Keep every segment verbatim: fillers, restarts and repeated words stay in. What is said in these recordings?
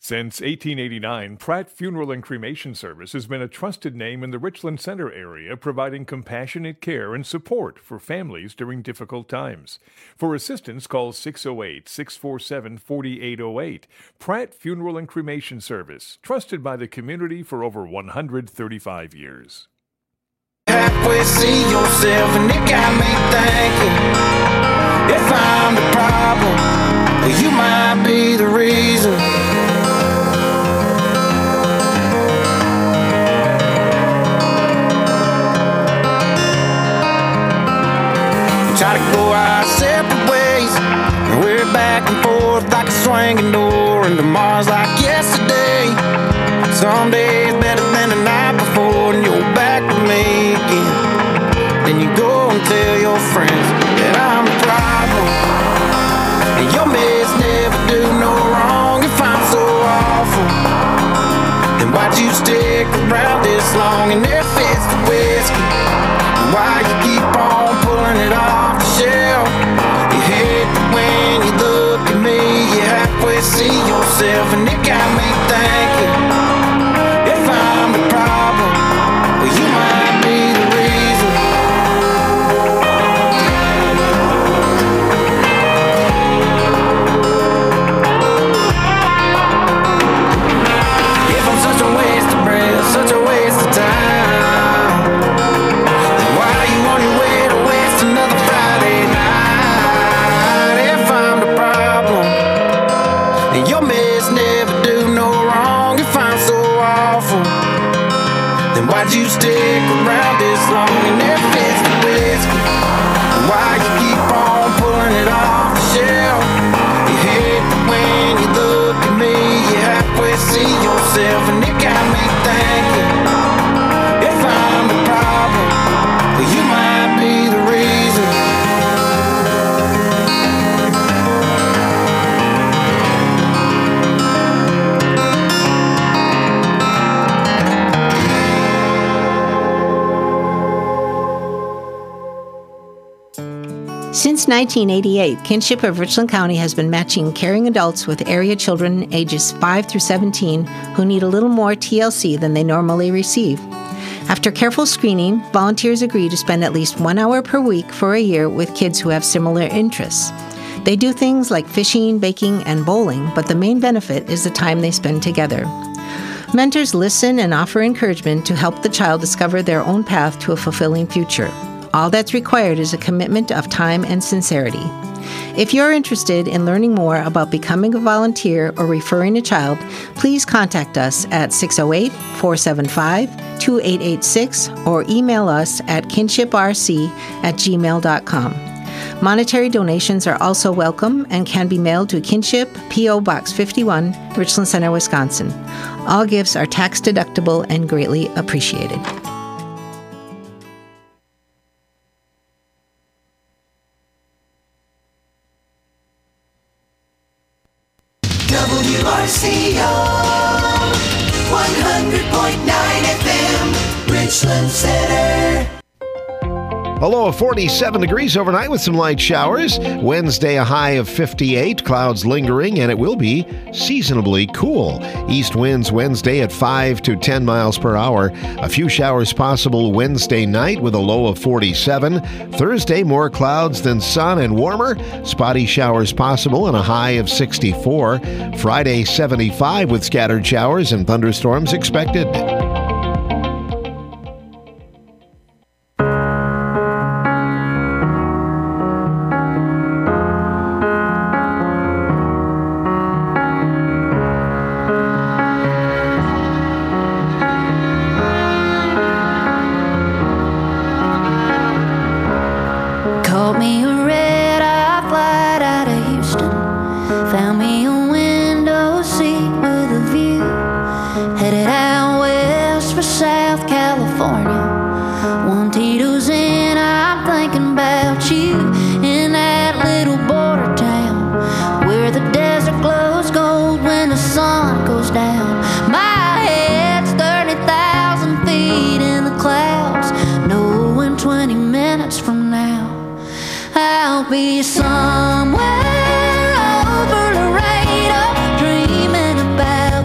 Since eighteen eighty-nine, Pratt Funeral and Cremation Service has been a trusted name in the Richland Center area, providing compassionate care and support for families during difficult times. For assistance, call six oh eight, six four seven, four eight oh eight. Pratt Funeral and Cremation Service, trusted by the community for over one hundred thirty-five years. Halfway see yourself and it got me thinking, if I'm the problem, you might be the reason. Try to go our separate ways, and we're back and forth like a swinging door, and tomorrow's like yesterday. Some days better than the night before, and you're back with me again. Then you go and tell your friends that I'm the problem, and your mess never do no wrong. If I'm so awful, then why'd you stick around this long? And if it's the whiskey, then why you keep on pulling it off the shelf? You hate that when you look at me, you halfway see yourself, and it got me thinking, if I'm the problem, well, you might be the reason. If I'm such a waste of breath, such a waste of time, then why are you on your way to waste another Friday night? If I'm the problem, then your mess never do no wrong. If I'm so awful, then why'd you stick around this long? And if it's the whiskey, then why you keep on pulling it off the shelf? You hate that when you look at me, you halfway see yourself, and it got me thinking, if I'm the problem, well, you might be the reason. Since nineteen eighty-eight, Kinship of Richland County has been matching caring adults with area children ages five through seventeen who need a little more T L C than they normally receive. After careful screening, volunteers agree to spend at least one hour per week for a year with kids who have similar interests. They do things like fishing, baking, and bowling, but the main benefit is the time they spend together. Mentors listen and offer encouragement to help the child discover their own path to a fulfilling future. All that's required is a commitment of time and sincerity. If you're interested in learning more about becoming a volunteer or referring a child, please contact us at six oh eight, four seven five, two eight eight six or email us at kinshiprc at gmail dot com. Monetary donations are also welcome and can be mailed to Kinship, P O. Box fifty-one, Richland Center, Wisconsin. All gifts are tax deductible and greatly appreciated. W R C O one hundred point nine F M, Richland Center. A low of forty-seven degrees overnight with some light showers. Wednesday, a high of fifty-eight, clouds lingering, and it will be seasonably cool. East winds Wednesday at five to ten miles per hour. A few showers possible Wednesday night with a low of forty-seven. Thursday, more clouds than sun and warmer. Spotty showers possible and a high of sixty-four. Friday, seventy-five with scattered showers and thunderstorms expected. Caught me a red-eye flight out of Houston. Found me a window seat with a view. Headed out west for South California. One Tito's in, I'm thinking about you. In that little border town where the desert glows gold when the sun goes down. My head's thirty thousand feet in the clouds, knowing twenty minutes from now I'll be somewhere over Laredo, dreaming about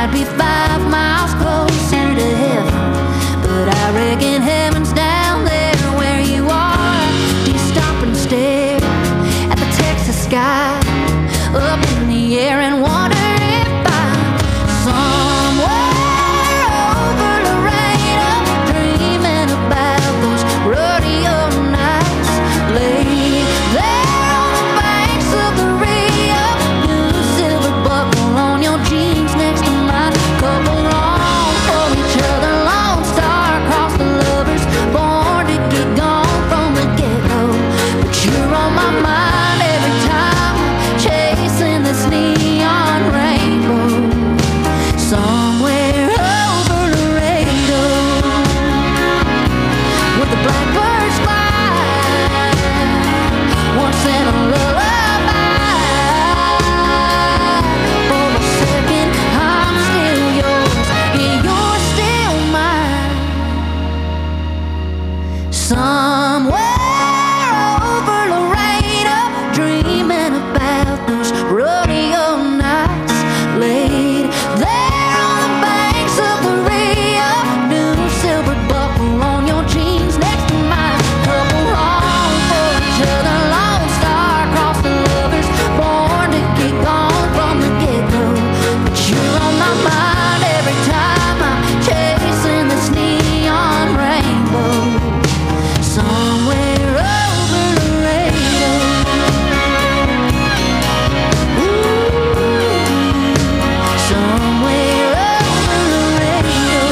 might be five miles closer to heaven, but I reckon heaven's down there where you are. Do you stop and stare at the Texas sky up in the air and wonder if I'm somewhere over Laredo, dreaming about those rodeo nights, laid there on the banks of the Rio, new silver buckle on your jeans next to mine, couple wrong for each other, lone star across the lovers, born to get gone from the get-go, but you're on my mind every time, chasing this neon rainbow, somewhere over Laredo, with the blackbirds fly, once in a lullaby, for a second I'm still yours, yeah, you're still mine, somewhere over Laredo, dreaming about those rodeo nights, laid there on the banks of the Rio, new silver buckle on your jeans next to mine, couple wrong for each other, lone star across the lovers, born to get gone from the get-go, but you're on my mind every time I'm chasing this neon rainbow, somewhere over Laredo. Somewhere over Laredo,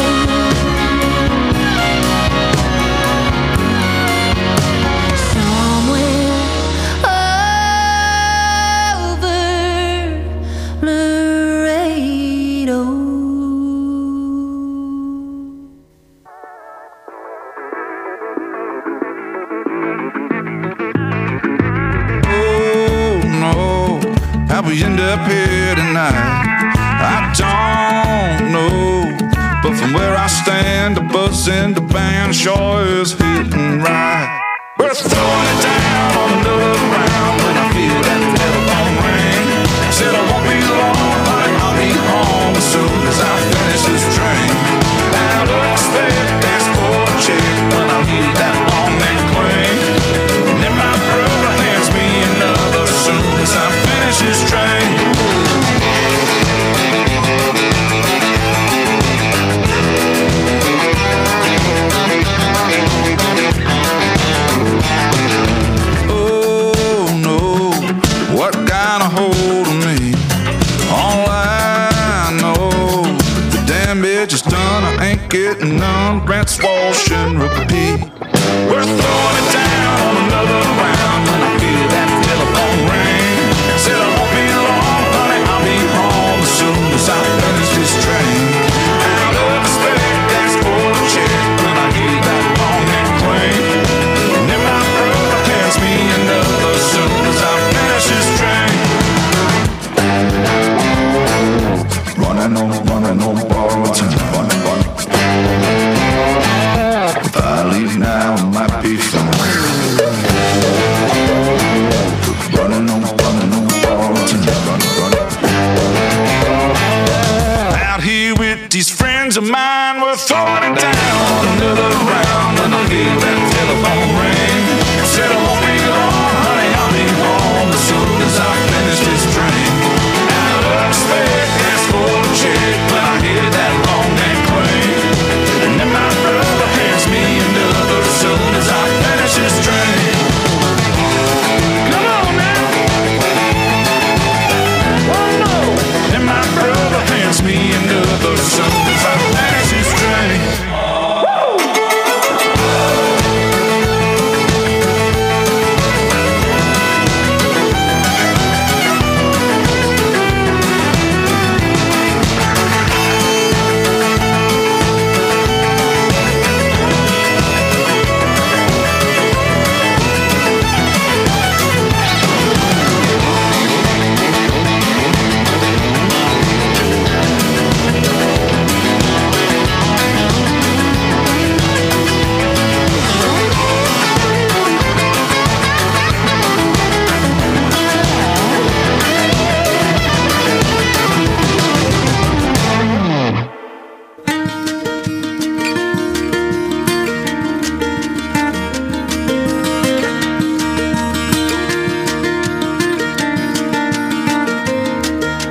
somewhere over Laredo. Oh no, how we end up here tonight, I don't know. But from where I stand, the buzz and the band sure is hitting right. We're throwing it down on another round when I feel that telephone ring. Said I won't be long, honey, I'll be home as soon as I finish this drink. Out of respect, that's for a chick when I hear that long neck cling. And then my brother hands me another as soon as I finish this drink. Oh no, what kind of hold on me? All I know, the damn bitch is done, I ain't getting none. Rinse, wash, and repeat. We're throwing it down on another round when I feel that telephone ring. Said I won't be long, honey, I'll be home as soon as I finish this drink. Out of respect, that's for a chick when I hear that long neck cling. And then my brother hands me another as soon as I finish this drink. Running on, running on borrowed time, running, running. If I leave now, it might be fun. Running on, running on borrowed time, running, running. Out here with these friends of mine, we're throwing it down another round when I hear that telephone ring. Said I won't be long, honey, I'll be home as soon as I finish this drink. Out of respect, that's for a chick when I hear that long neck cling. And then my brother hands me another as soon as I finish this drink. Come on now. Oh no. And my brother hands me another as soon as I finish this drink.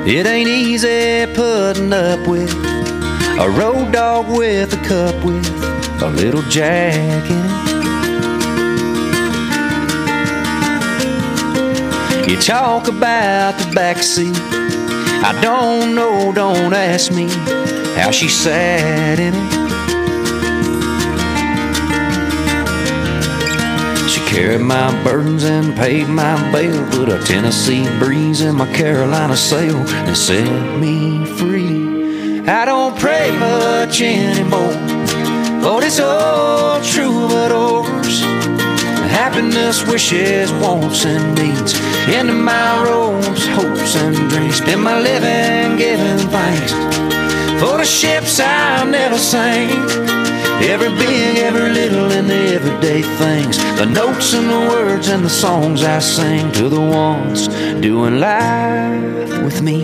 It ain't easy putting up with a road dog with a cup with a little Jack in it. You talk about the backseat, I don't know, don't ask me how she sat in it. She carried my burdens and paid my bail, put a Tennessee breeze in my Carolina sail and set me free. I don't pray much anymore for this old troubadours. Happiness, wishes, wants, and needs into my robes, hopes, and dreams. Spend my living giving thanks for the ships I've never sank. Every big, every little, and the everyday things, the notes and the words and the songs I sing to the ones doing life with me.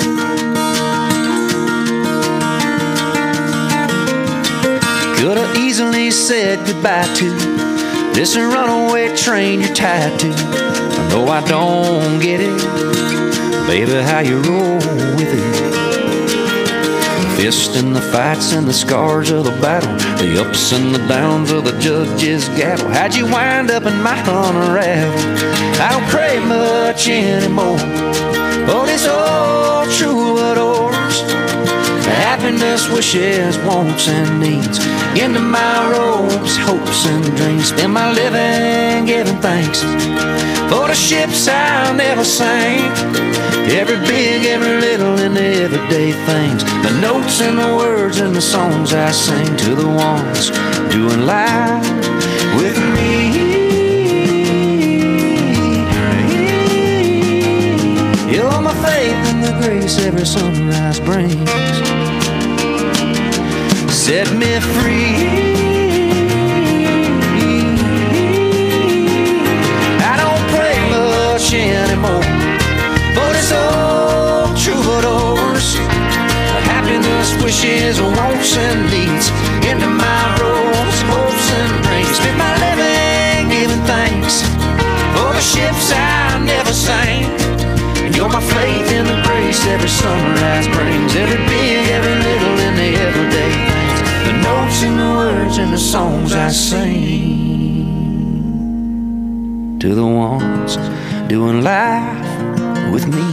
Could have easily said goodbye to this runaway train you're tied to. I know I don't get it, baby, how you roll with it. The fists and the fights and the scars of the battle, the ups and the downs of the judge's gavel. How'd you wind up in my unravel? I don't pray much anymore for this old troubadours. Happiness, wishes, wants, and needs into my robes, hopes, and dreams. Spend my living giving thanks for the ships I never sank. Every big, every little, and the everyday things, the notes and the words and the songs I sing to the ones doing life with me. You're my faith and the grace every sunrise brings. Set me free. I don't pray much anymore for this old troubadours. Happiness, wishes, wants, and needs into my robes, hopes, and dreams. Spend my living giving thanks for the ships I never sank. And you're my faith in the grace every sunrise brings. Every big, every little, and the everyday things, the notes and the words and the songs I sing to the ones doing life with me.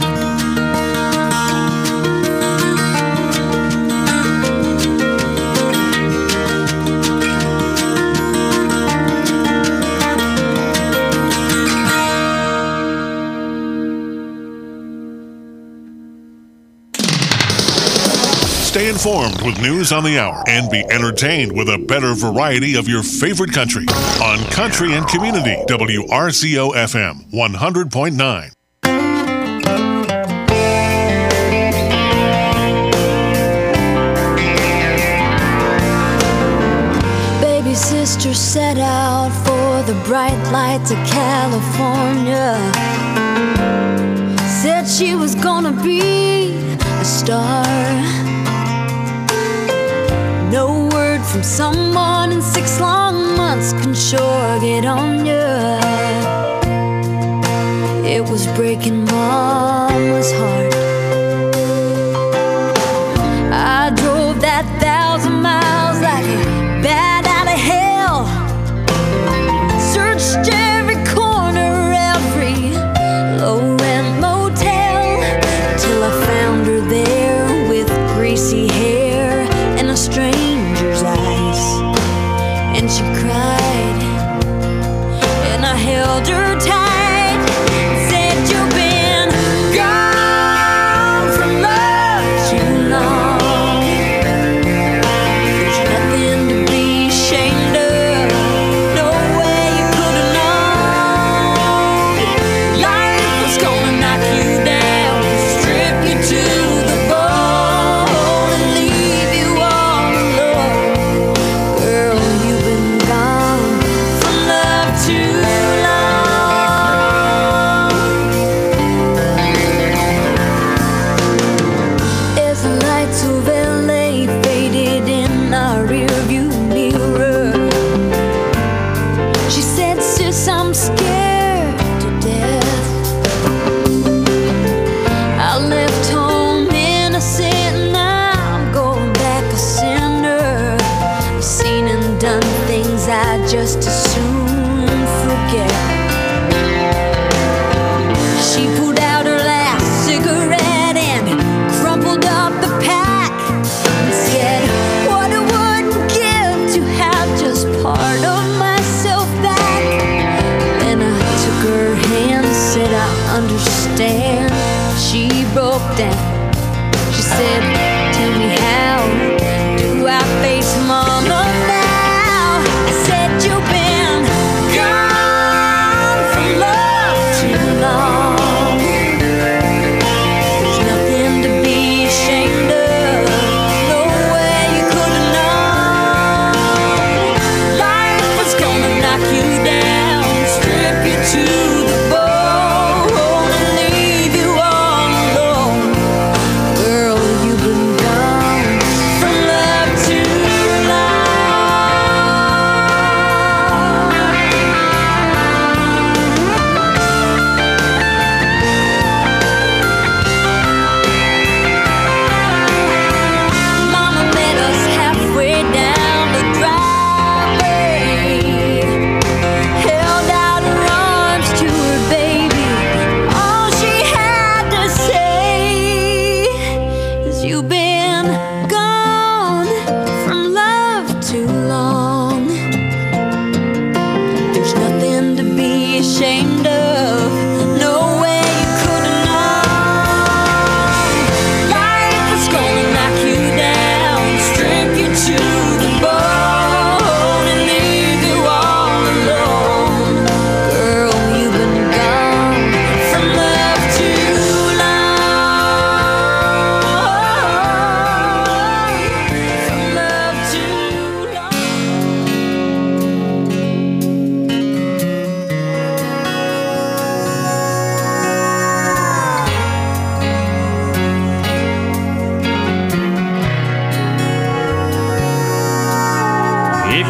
Stay informed with news on the hour and be entertained with a better variety of your favorite country on Country and Community, W R C O F M one hundred point nine. Baby sister set out for the bright lights of California. Said she was gonna be a star. No word from someone in six long months can sure get on ya. It was breaking Mama's heart. I drove that thousand miles like a bat out of hell. Searched every corner, every low-rent motel, till I found her there with greasy hair and a stranger's eyes. And she cried,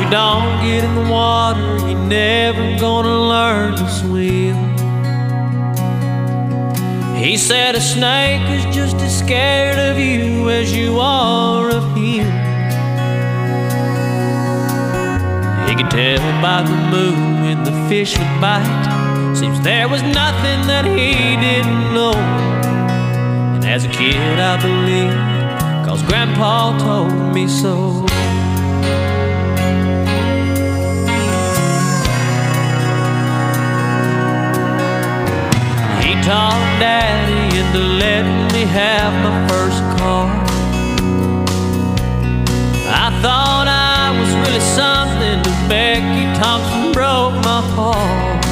you don't get in the water, you're never gonna learn to swim. He said a snake is just as scared of you as you are of him. He could tell by the moon when the fish would bite. Seems there was nothing that he didn't know. And as a kid I believed, 'cause Grandpa told me so. He talked Daddy into letting me have my first car. I thought I was really something, but Becky Thompson broke my heart.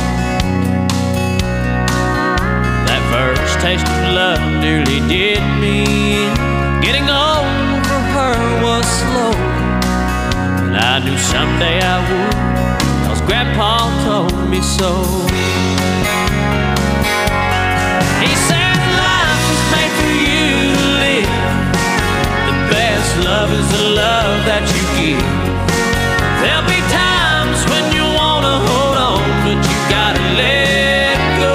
That first taste of love nearly did me in. Getting over her was slow, and I knew someday I would, 'cause Grandpa told me so. He said life was made for you to live. The best love is the love that you give. There'll be times when you wanna hold on, but you gotta let go.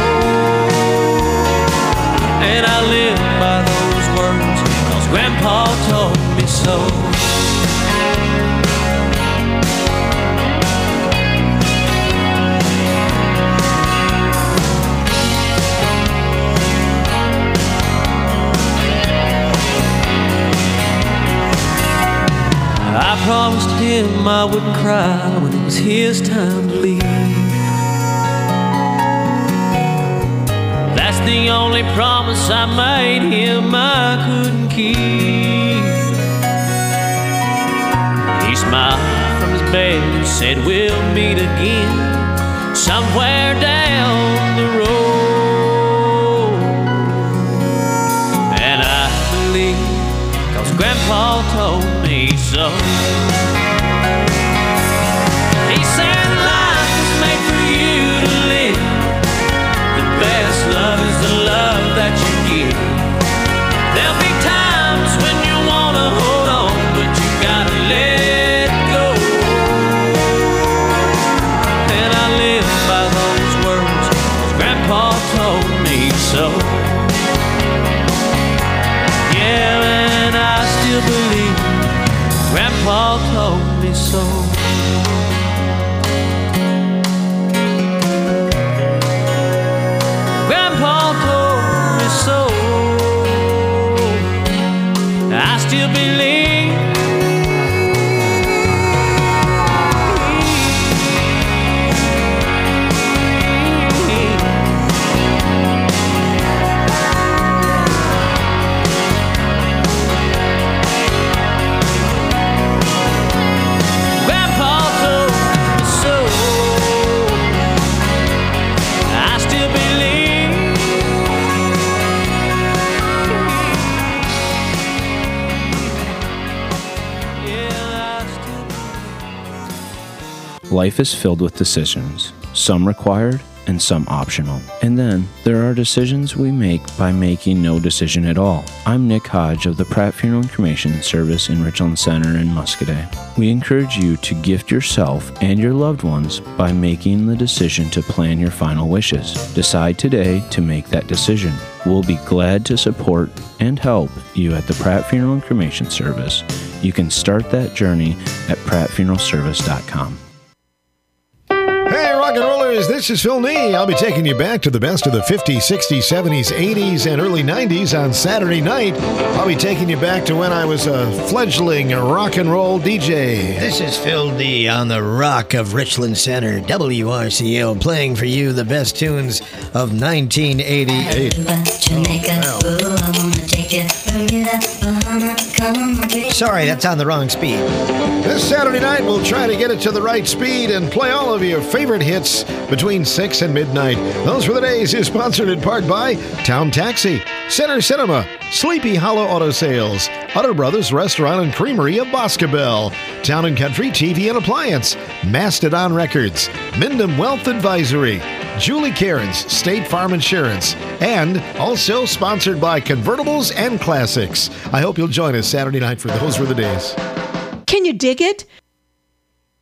And I live by those words, 'cause Grandpa told me so. I promised him I wouldn't cry when it was his time to leave. That's the only promise I made him I couldn't keep. He smiled from his bed and said we'll meet again somewhere down the road. And I believe, 'cause Grandpa told me so. He said life is made for you to live. The best love is the love that you give. There'll be times when you wanna hold on, but you gotta let go. And I live by those words, 'cause Grandpa told me so. Yeah, and I still believe Grandpa told me so. Grandpa told me so. I still believe. Life is filled with decisions, some required and some optional. And then there are decisions we make by making no decision at all. I'm Nick Hodge of the Pratt Funeral and Cremation Service in Richland Center in Muscoda. We encourage you to gift yourself and your loved ones by making the decision to plan your final wishes. Decide today to make that decision. We'll be glad to support and help you at the Pratt Funeral and Cremation Service. You can start that journey at pratt funeral service dot com. Hey, rock and rollers, this is Phil Nee. I'll be taking you back to the best of the fifties, sixties, seventies, eighties, and early nineties on Saturday night. I'll be taking you back to when I was a fledgling rock and roll D J. This is Phil D on the Rock of Richland Center, W R C O, playing for you the best tunes of nineteen eighty-eight. Sorry, that's on the wrong speed. This Saturday night, we'll try to get it to the right speed and play all of your favorite hits between six and midnight. Those Were the Days is sponsored in part by Town Taxi, Center Cinema, Sleepy Hollow Auto Sales, Utter Brothers Restaurant and Creamery of Boscobel, Town and Country T V and Appliance, Mastodon Records, Mindham Wealth Advisory, Julie Cairns, State Farm Insurance, and also sponsored by Convertibles and Classics. I hope you'll join us Saturday night for Those Were the Days. Can you dig it?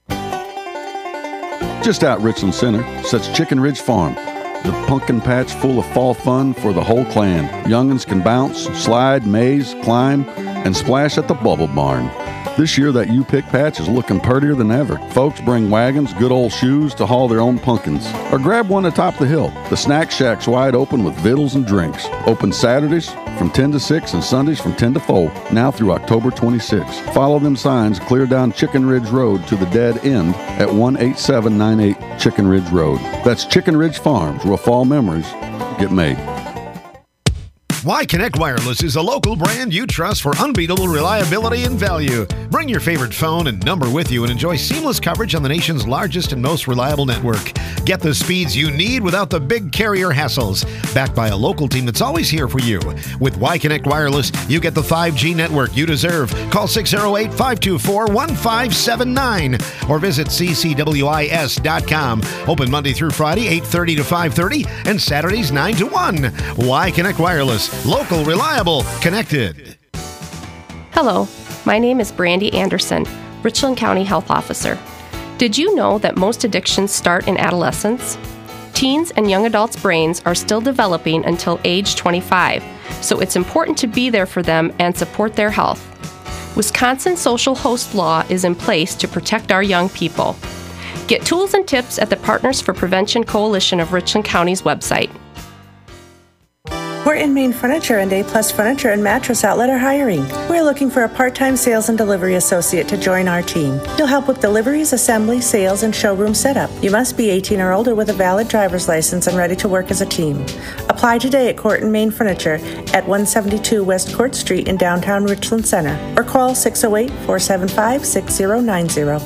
Just out Richland Center sits Chicken Ridge Farm, the pumpkin patch full of fall fun for the whole clan. Young'uns can bounce, slide, maze, climb, and splash at the Bubble Barn. This year, that U-Pick patch is looking purtier than ever. Folks bring wagons, good old shoes to haul their own pumpkins. Or grab one atop the hill. The snack shack's wide open with vittles and drinks. Open Saturdays from ten to six and Sundays from ten to four, now through October twenty-sixth. Follow them signs clear down Chicken Ridge Road to the dead end at one eight seven nine eight Chicken Ridge Road. That's Chicken Ridge Farms, where fall memories get made. Y-Connect Wireless is a local brand you trust for unbeatable reliability and value. Bring your favorite phone and number with you and enjoy seamless coverage on the nation's largest and most reliable network. Get the speeds you need without the big carrier hassles. Backed by a local team that's always here for you. With Y-Connect Wireless, you get the five G network you deserve. Call six oh eight, five two four, one five seven nine or visit c c w i s dot com. Open Monday through Friday, eight thirty to five thirty and Saturdays, nine to one. Y-Connect Wireless. Local, reliable, connected. Hello, my name is Brandy Anderson, Richland County Health Officer. Did you know that most addictions start in adolescence? Teens and young adults' brains are still developing until age twenty-five, so it's important to be there for them and support their health. Wisconsin Social Host Law is in place to protect our young people. Get tools and tips at the Partners for Prevention Coalition of Richland County's website. We're in Main Furniture and A-Plus Furniture and Mattress Outlet are hiring. We're looking for a part-time sales and delivery associate to join our team. You'll help with deliveries, assembly, sales, and showroom setup. You must be eighteen or older with a valid driver's license and ready to work as a team. Apply today at Court and Main Furniture at one seventy-two West Court Street in downtown Richland Center or call six oh eight, four seven five, six oh nine oh.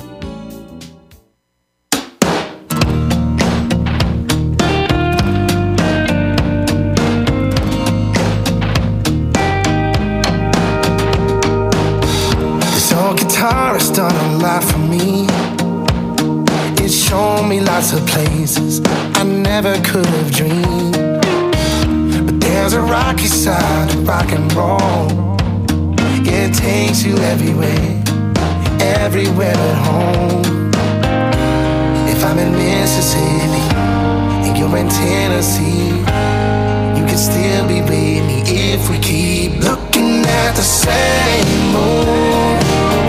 It's done a lot for me. It's shown me lots of places I never could have dreamed. But there's a rocky side to rock and roll. It takes you everywhere, everywhere at home. If I'm in Mississippi and you're in Tennessee, you can still be with me if we keep looking at the same moon.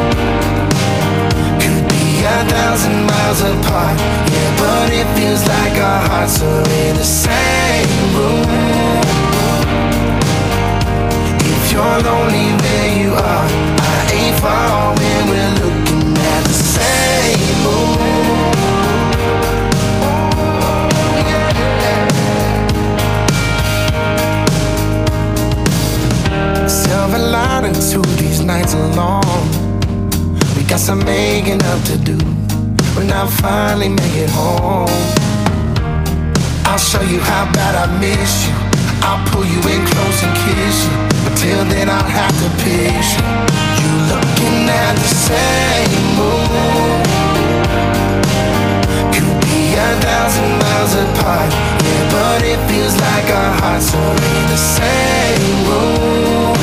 A thousand miles apart, yeah, but it feels like our hearts are in the same room. If you're lonely where you are, I ain't far when we're looking at the same moon. Silver lining to these nights alone. Got some making up to do when I finally make it home. I'll show you how bad I miss you. I'll pull you in close and kiss you, but till then I'll have to picture you looking at the same moon. Could be a thousand miles apart, yeah, but it feels like our hearts are in the same room.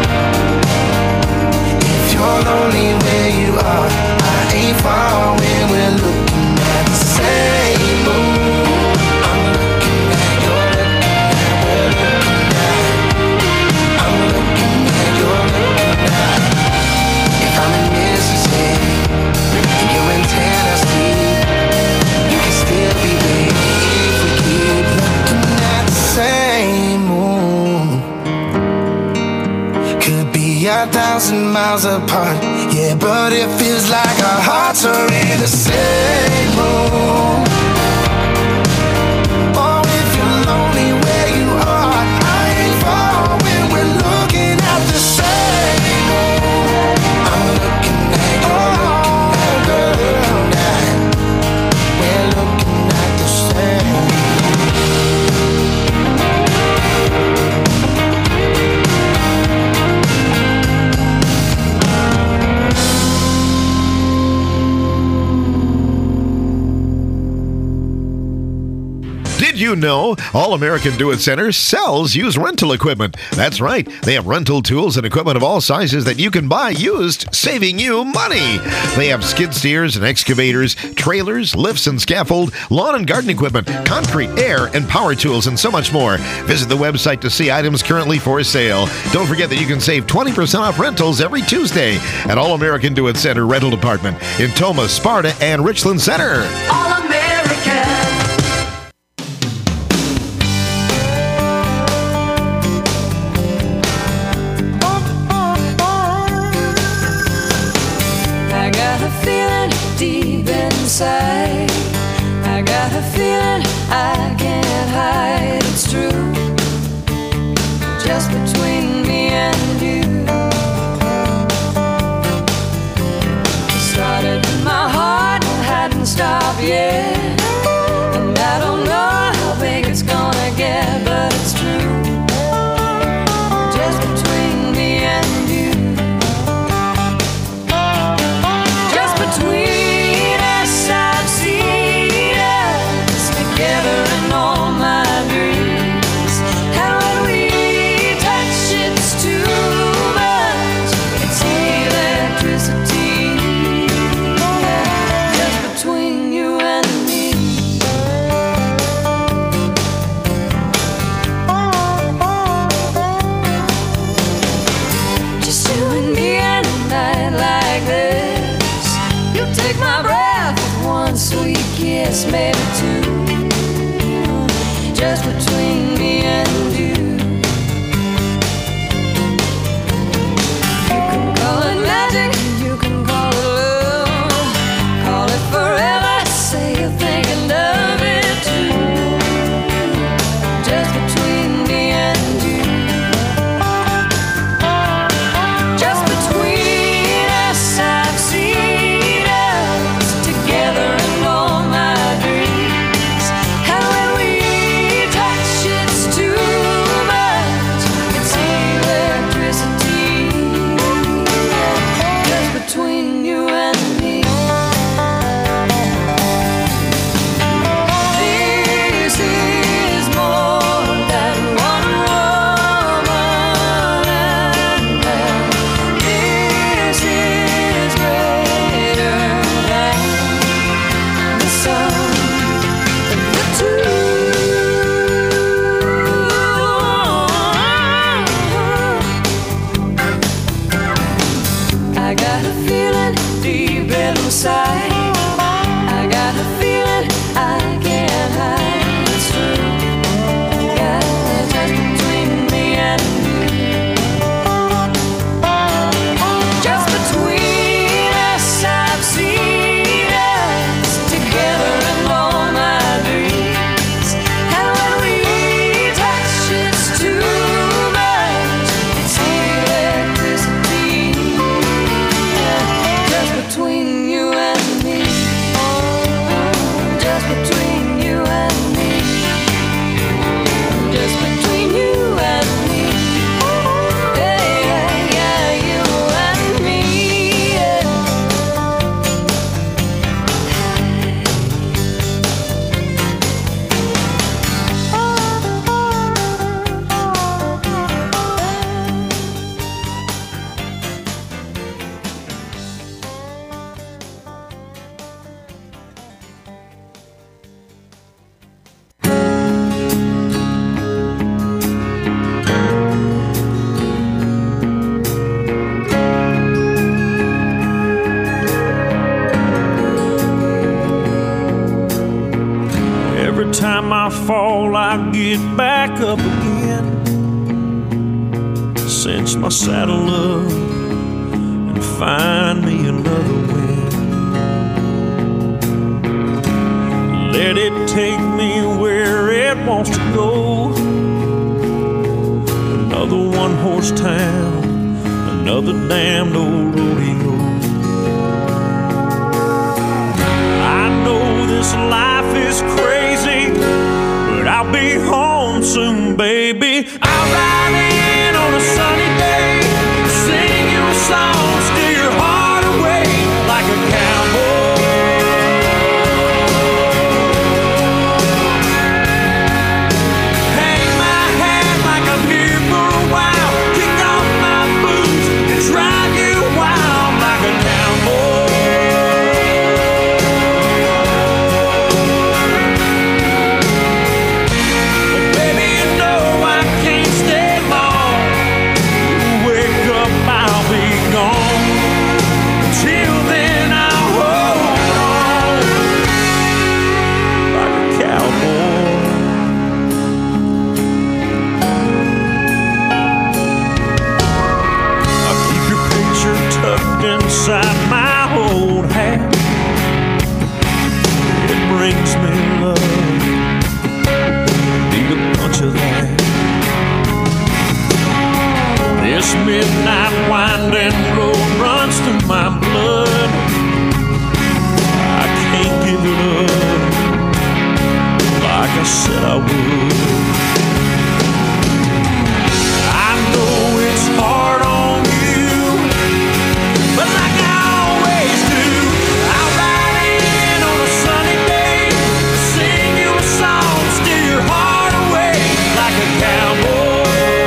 You're lonely where you are, I ain't far when we're looking at the same moon. I'm looking at, you're looking at, we're looking at. I'm looking at, you're looking at. If I'm in Mississippi and you're in Tennessee, you can still be with me if we keep looking at the same moon. Could be a thousand miles apart, yeah, but it feels like our hearts are in the same room. Oh, if you're lonely where you are, I ain't far when we're looking at the same room. I'm looking at, you're looking at, we're looking at the same. you know, All American Do-It Center sells used rental equipment. That's right. They have rental tools and equipment of all sizes that you can buy used, saving you money. They have skid steers and excavators, trailers, lifts and scaffold, lawn and garden equipment, concrete, air, and power tools, and so much more. Visit the website to see items currently for sale. Don't forget that you can save twenty percent off rentals every Tuesday at All American Do-It Center Rental Department in Tomah, Sparta, and Richland Center. All American. I got a feeling deep inside. I got a feeling I can't hide. It's true, just between me and you. It started in my heart and hadn't stopped yet. And I don't know how big it's gonna get, but it's true, just between me and you. Just between us, I've seen us together in all my dreams. How when we touch, it's too much. It's electricity, just between you and me. Just you and me and a night like this. You take my breath with one sweet kiss, maybe two. Just between me and you. You can call it magic, you can call it love, call it forever, say you're thinking of it too. Just between me and you. Just between us, I've seen us together in all my dreams. How when we touch, it's too much. It's electricity, just between you and me. This is more than one woman and man. This is greater than the sum of the two. I got a feeling deep inside. I got a feeling I can't hide. It's true, yeah, just between me and you. Just between us, I've seen us together in all my dreams. How when we touch, it's too much. It's electricity, just between you and me. Just between you and me. Just between you and me. Yeah, yeah, yeah, you and me. Yeah. Every time I fall, I get back up again. Cinch my saddle up and find me another win. Let it take me where it wants to go. Another one-horse town, another damned old rodeo. I know this life is crazy, but I'll be home soon, baby. I'll ride in on a sunny day, sing you a song, steal your heart away like a cowboy. said I would. I know it's hard on you, but like I always do, I'll ride in on a sunny day, sing you a song, steal your heart away like a cowboy.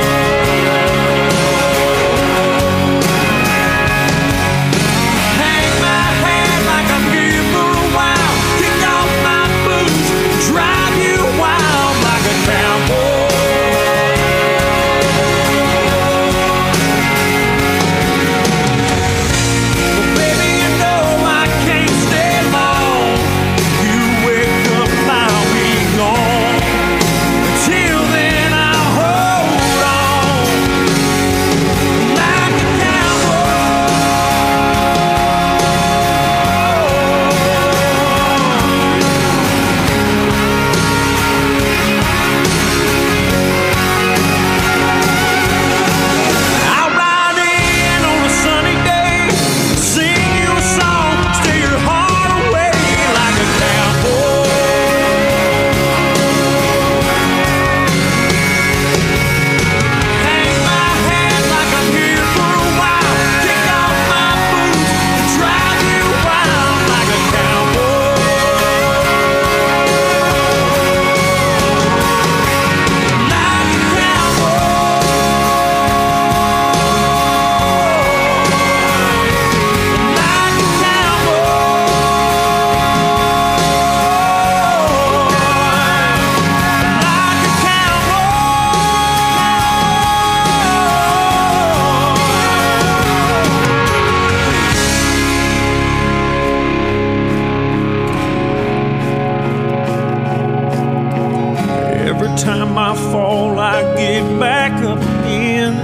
Hang my head like I'm here for a while, kick off my boots, drive you wild like a cowboy. Every time I fall, I get back up again.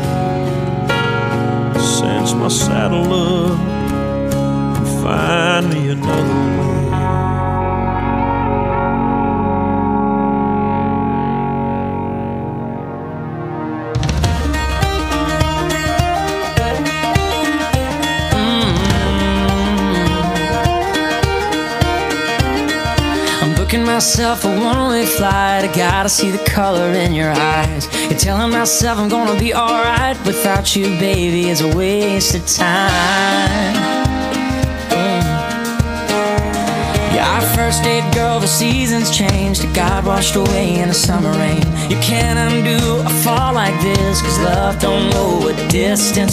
Cinch my saddle up and find me another way. Booking myself a one-way flight, I gotta see the color in your eyes. You're telling myself I'm gonna be alright without you, baby, is a waste of time. Mm. Yeah, our first date, girl, the seasons changed. It got washed away in the summer rain. You can't undo a fall like this, cause love don't know what distance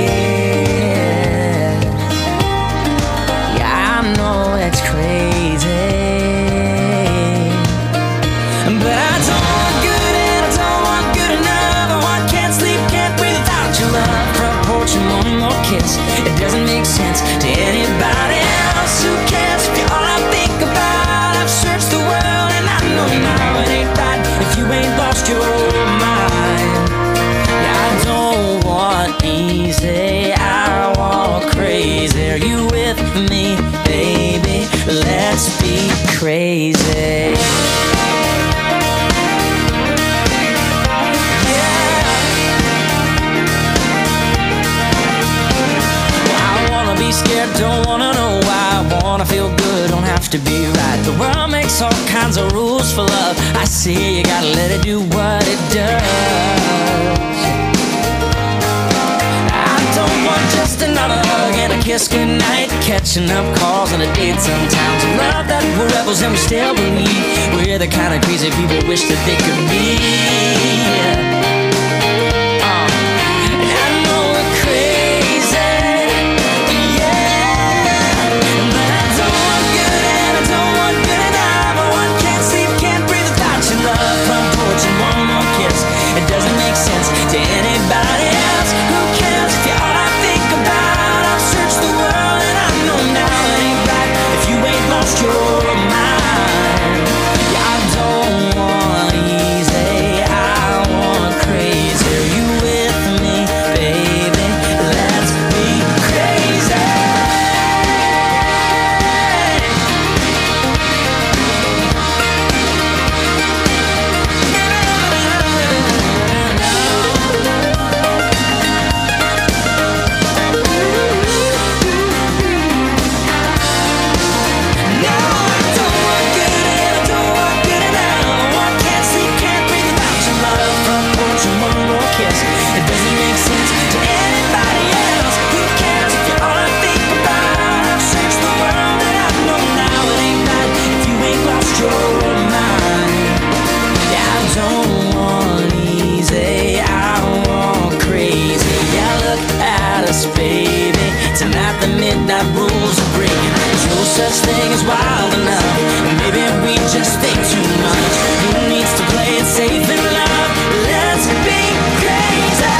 is. Yeah, I know it's crazy, but I don't want good and I don't want good enough. I want can't sleep, can't breathe without your love. Front porch and one more kiss, it doesn't make sense to anybody else. Who cares if you're all I think about? I've searched the world and I know now it ain't right if you ain't lost your mind. Yeah, I don't want easy, I want crazy. Are you with me, baby? Let's be crazy. Scared, don't wanna know why. I wanna feel good, don't have to be right. The world makes all kinds of rules for love. I see you gotta let it do what it does. I don't want just another hug and a kiss goodnight, catching up calls and a date sometimes. A love that we're rebels and we still believe we're the kind of crazy people wish that they could be. It doesn't make sense to anybody else. Who cares if you're all I think about? I've searched the world and I know now it ain't right if you ain't lost your mind. Yeah, I don't want easy, I want midnight rules are breaking. There's no such thing as wild enough. Maybe we just think too much. Who needs to play it safe in love? Let's be crazy.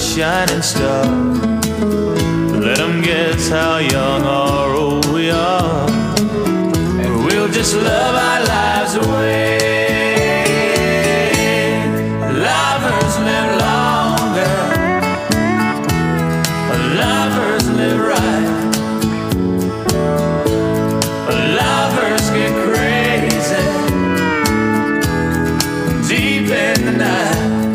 shining star. Let them guess how young or old we are, and we'll just love our lives away. Lovers live longer, lovers live right, lovers get crazy deep in the night.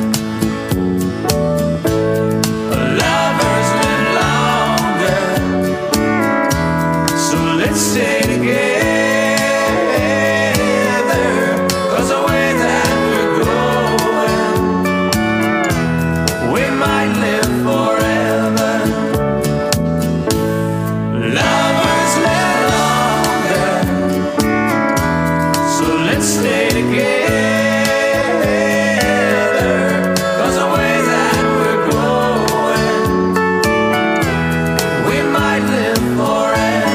Stay together, 'cause the way that we're going, we might live forever. Lovers live longer, so let's stay together, 'cause the way that we're going, we might live forever.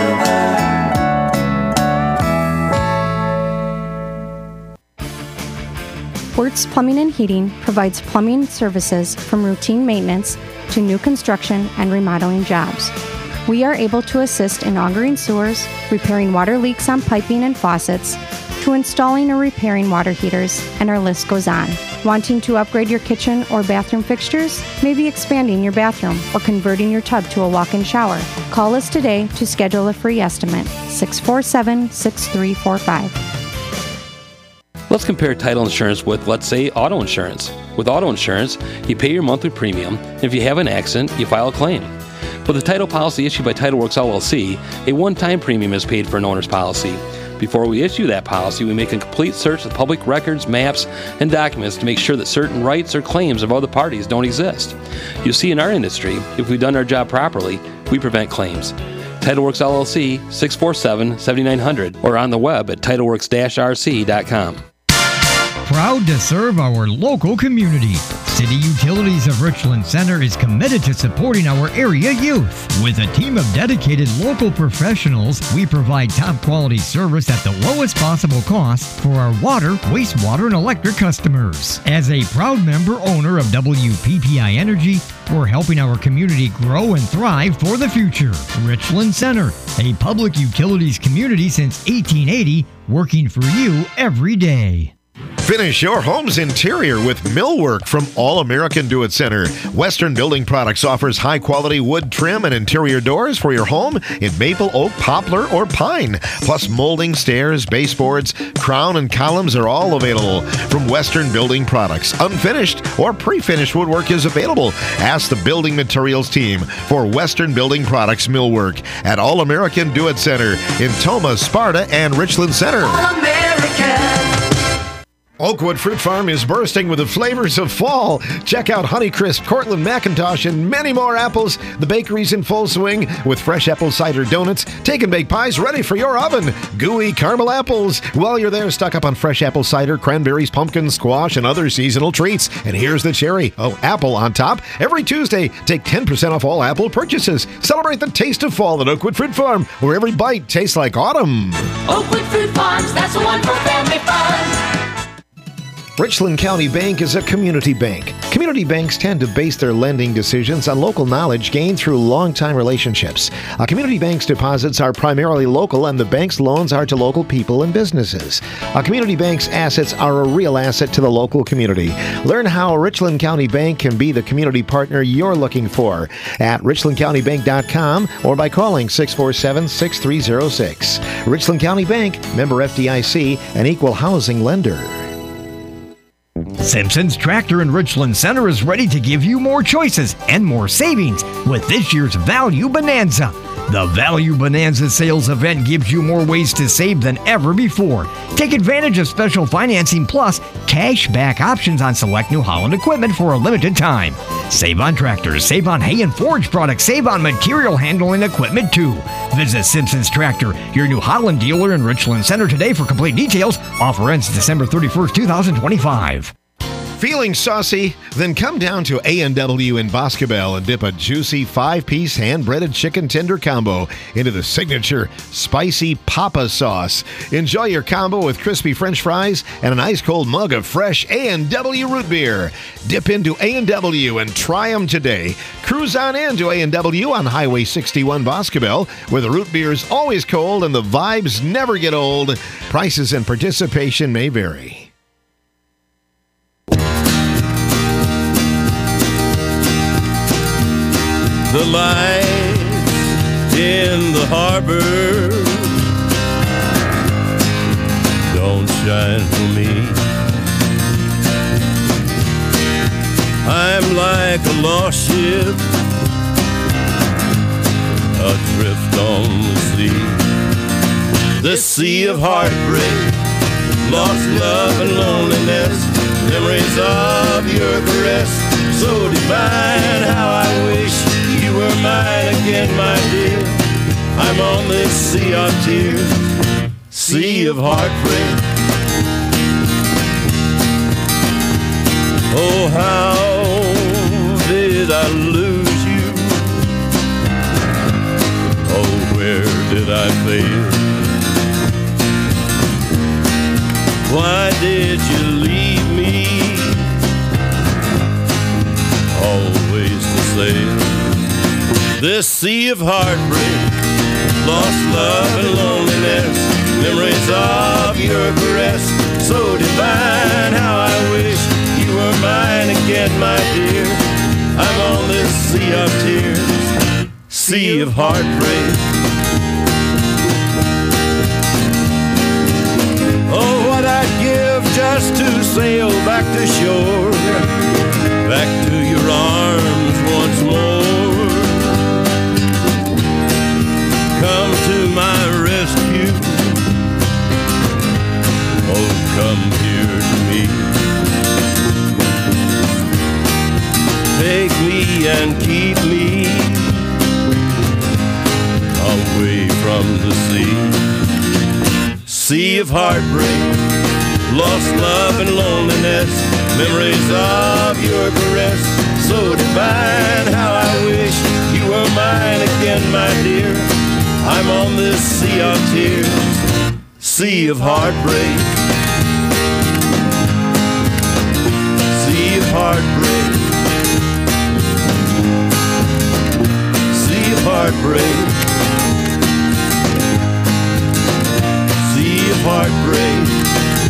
Wertz Plumbing and Heating provides plumbing services from routine maintenance to new construction and remodeling jobs. We are able to assist in augering sewers, repairing water leaks on piping and faucets, to installing or repairing water heaters, and our list goes on. Wanting to upgrade your kitchen or bathroom fixtures? Maybe expanding your bathroom or converting your tub to a walk-in shower? Call us today to schedule a free estimate, six four seven, six three four five. Let's compare title insurance with, let's say, auto insurance. With auto insurance, you pay your monthly premium, and if you have an accident, you file a claim. With a title policy issued by TitleWorks L L C, a one-time premium is paid for an owner's policy. Before we issue that policy, we make a complete search of public records, maps, and documents to make sure that certain rights or claims of other parties don't exist. You see, in our industry, if we've done our job properly, we prevent claims. TitleWorks L L C, six four seven, seven nine zero zero, or on the web at titleworks dash r c dot com. Proud to serve our local community. City Utilities of Richland Center is committed to supporting our area youth. With a team of dedicated local professionals, we provide top quality service at the lowest possible cost for our water, wastewater, and electric customers. As a proud member owner of W P P I Energy, we're helping our community grow and thrive for the future. Richland Center, a public utilities community since eighteen eighty, working for you every day. Finish your home's interior with millwork from All American Do It Center. Western Building Products offers high-quality wood trim and interior doors for your home in maple, oak, poplar, or pine. Plus molding, stairs, baseboards, crown, and columns are all available from Western Building Products. Unfinished or pre-finished woodwork is available. Ask the Building Materials team for Western Building Products millwork at All American Do It Center in Tomah, Sparta, and Richland Center. All American. Oakwood Fruit Farm is bursting with the flavors of fall. Check out Honeycrisp, Cortland McIntosh, and many more apples. The bakery's in full swing with fresh apple cider donuts, take and bake pies ready for your oven, gooey caramel apples. While you're there, stock up on fresh apple cider, cranberries, pumpkin, squash, and other seasonal treats. And here's the cherry, oh, apple on top. Every Tuesday, take ten percent off all apple purchases. Celebrate the taste of fall at Oakwood Fruit Farm, where every bite tastes like autumn. Oakwood Fruit Farms, that's the one for family fun. Richland County Bank is a community bank. Community banks tend to base their lending decisions on local knowledge gained through long-time relationships. A community bank's deposits are primarily local, and the bank's loans are to local people and businesses. A community bank's assets are a real asset to the local community. Learn how Richland County Bank can be the community partner you're looking for at richland county bank dot com or by calling six four seven, six three zero six. Richland County Bank, member F D I C, an equal housing lender. Simpson's Tractor in Richland Center is ready to give you more choices and more savings with this year's Value Bonanza. The Value Bonanza sales event gives you more ways to save than ever before. Take advantage of special financing plus cash back options on select New Holland equipment for a limited time. Save on tractors, save on hay and forage products, save on material handling equipment too. Visit Simpson's Tractor, your New Holland dealer in Richland Center today for complete details. Offer ends December thirty-first, two thousand twenty-five. Feeling saucy? Then come down to A and W in Boscobel and dip a juicy five-piece hand-breaded chicken tender combo into the signature spicy Papa sauce. Enjoy your combo with crispy French fries and an ice-cold mug of fresh A and W root beer. Dip into A and W and try them today. Cruise on in to A and W on Highway sixty-one Boscobel, where the root beer is always cold and the vibes never get old. Prices and participation may vary. The lights in the harbor don't shine for me. I'm like a lost ship adrift on the sea. This sea of heartbreak, lost love and loneliness, memories of your caress, so divine. How I wish you were mine again, my dear. I'm on this sea of tears, sea of heartbreak. Oh, how did I lose you? Oh, where did I fail? Why did you leave me always to sail? This sea of heartbreak, lost love and loneliness, memories of your caress, so divine. How I wish you were mine again, my dear. I'm on this sea of tears, sea of heartbreak. Oh, what I'd give just to sail back to shore, back to your arms once more. Come to my rescue, oh, come here to me. Take me and keep me away from the sea. Sea of heartbreak, lost love and loneliness, memories of your caress, so divine. How I wish you were mine again, my dear. I'm on this sea of tears, sea of heartbreak, sea of heartbreak, sea of heartbreak, sea of heartbreak.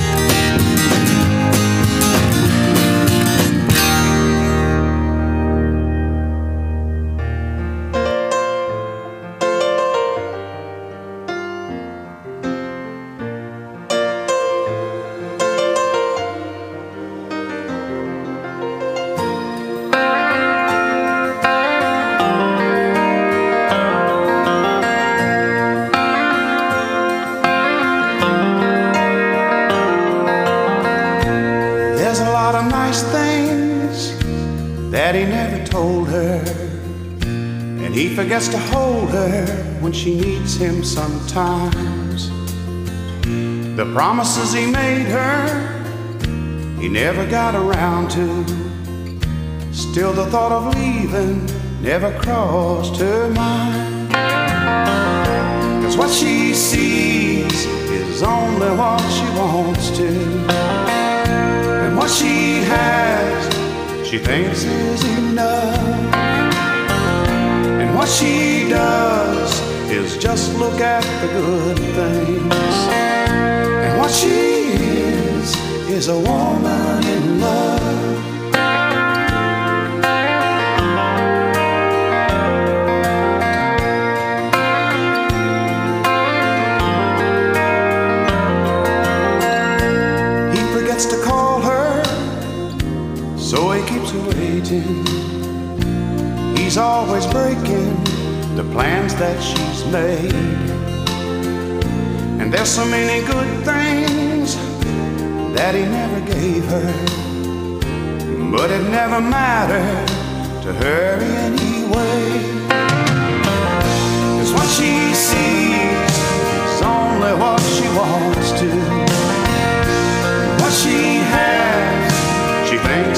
Forgets to hold her when she needs him sometimes. The promises he made her, he never got around to. Still the thought of leaving never crossed her mind. 'Cause what she sees is only what she wants to, and what she has she thinks is enough. What she does is just look at the good things, and what she is is a woman in love. He forgets to call her, so he keeps her waiting. He's always breaking the plans that she's made. And there's so many good things that he never gave her, but it never mattered to her anyway. 'Cause what she sees is only what she wants to, and what she has she thinks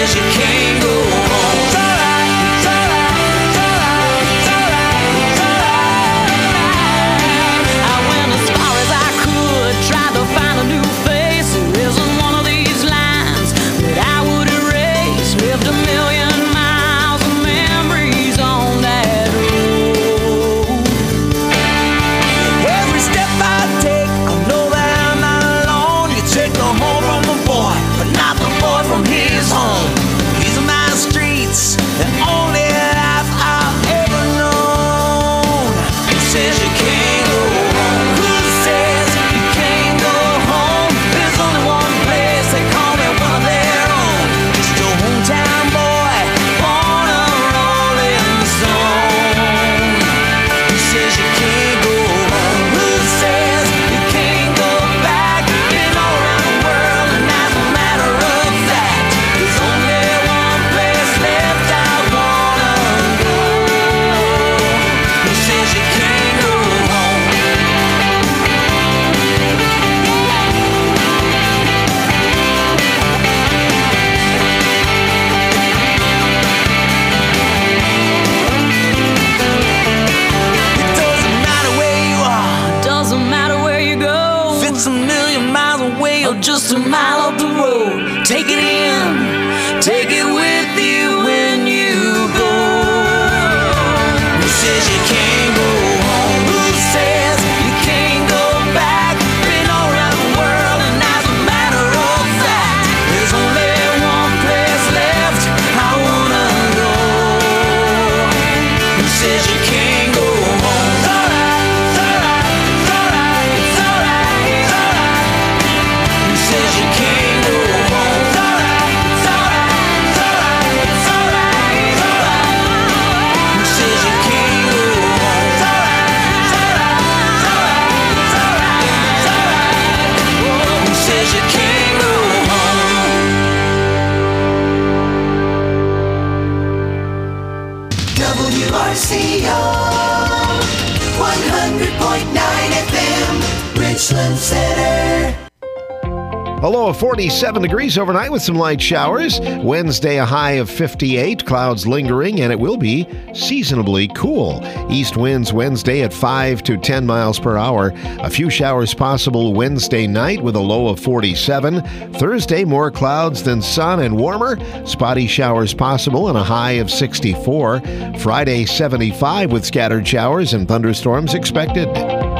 says you can't go home. It's alright, it's alright, it's alright, it's alright, it's alright. I went as far as I could, tried to find a new face. There isn't one of these lines that I would erase. Lived a million miles of memories on that road. Every step I take, I know that I'm not alone. You take the home from the boy, but not the boy from his home. These are my streets, the only life I've ever known. Who says you can't go home? Who says you can't go home? There's only one place, they call me one of their own. Just your hometown boy, born a rolling stone. Who says you can't go home? Who says you can't go back? Been all around the world, and as a matter of fact, there's only one place left I wanna go. Who says you can't go home? It doesn't matter where you are, doesn't matter where you go. If it's a million miles away or just a mile up the road, take it in, take it with you when you go. Who says you can't go home? Who says you can't go back? Been all around the world, and as a matter of fact, there's only one place left I wanna go. Who says you can't go home? It's alright, it's alright, it's alright, it's alright, it's alright. Who says you can't go home? It's alright, it's alright, it's alright, it's alright, it's alright. Who says you can't go home? It's alright, it's alright, it's alright, it's alright, it's alright. Who says you can't go home? W R C O one hundred point nine F M, Richland Center. A low of forty-seven degrees overnight with some light showers. Wednesday, a high of fifty-eight, clouds lingering, and it will be seasonably cool. East winds Wednesday at five to ten miles per hour. A few showers possible Wednesday night with a low of forty-seven. Thursday, more clouds than sun and warmer. Spotty showers possible and a high of sixty-four. Friday, seventy-five with scattered showers and thunderstorms expected.